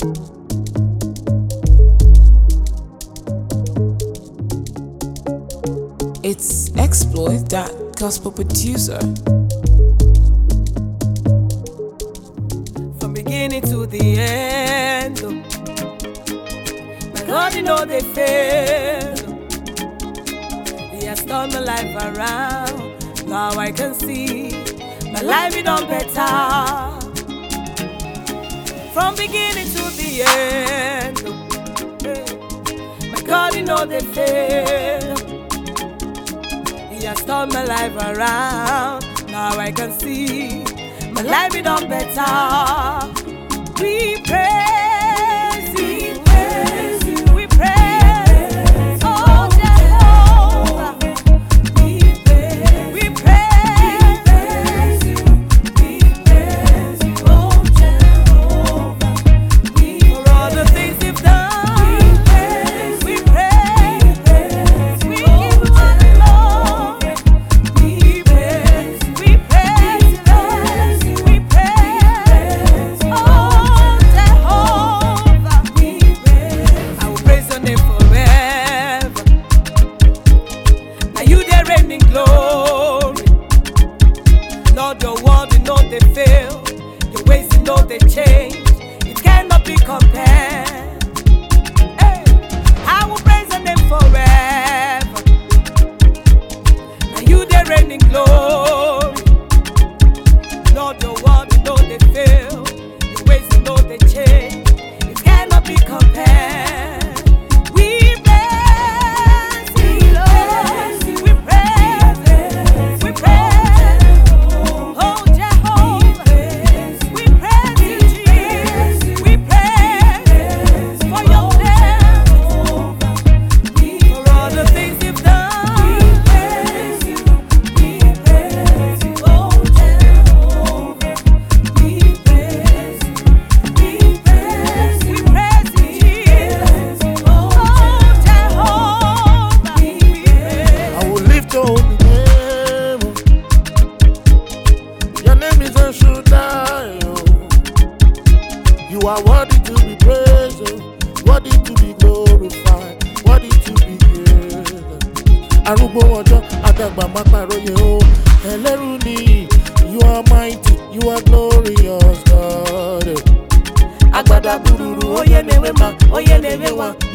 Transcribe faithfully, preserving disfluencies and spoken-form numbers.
It's Exploit, that gospel producer. From beginning to the end, oh. My God, you know they fail. He has turned my life around. Now I can see my life is done better. From beginning to the end, oh. My God, you know they fail. He has turned my life around. Now I can see my life is done better. We praise you, praise you, we praise, oh Jehovah. We praise, we praise you, we praise you, oh Jehovah. For all the things you've done, we praise, we praise, we give you all the glory. We praise, we praise, we praise, oh Jehovah. I will praise your name forever. Now you there reign in glory. Lord, your word you know they fail. Your ways you know they change. It cannot be compared. Hey, I will praise your name forever. Now you there reign in glory. Lord, your word you know they fail. Your ways you know they change. It cannot be compared. We praise you, Lord. We praise, we praise, oh Jehovah. We praise you, Jesus. We praise for your name, for all the things you've done. We praise you, we praise you, oh Jehovah. We praise you, we praise, we praise you, Jesus. Oh Jehovah. We praise. I will lift your holy name. Your name is El Shaddai. Oh. You are worthy to be praised, oh. Worthy to be glorified, worthy to be praised. Arúgbó ọjọ́, àdàgbà má pàròyé o. Ẹlẹ́rù nìyí, you are mighty, you are glorious God. Agbada bururu, oye newe ma, oye newe wa.